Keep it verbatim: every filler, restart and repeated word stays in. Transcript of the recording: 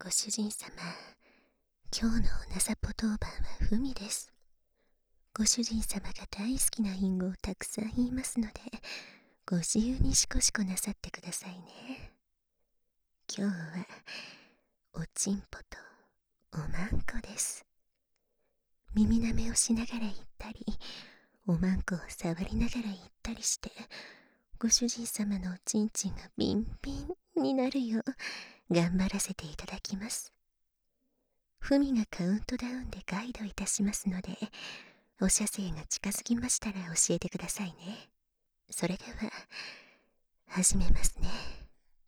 ご主人様、今日のおなさぽ当番はふみです。ご主人様が大好きな隠語をたくさん言いますので、ご自由にしこしこなさってくださいね。今日は、おちんぽとおまんこです。耳なめをしながら言ったり、おまんこを触りながら言ったりして、ご主人様のおちんちんがビンビンになるよう頑張らせていただきます。ふみがカウントダウンでガイドいたしますので、お射精が近づきましたら教えてくださいね。それでは、始めますね。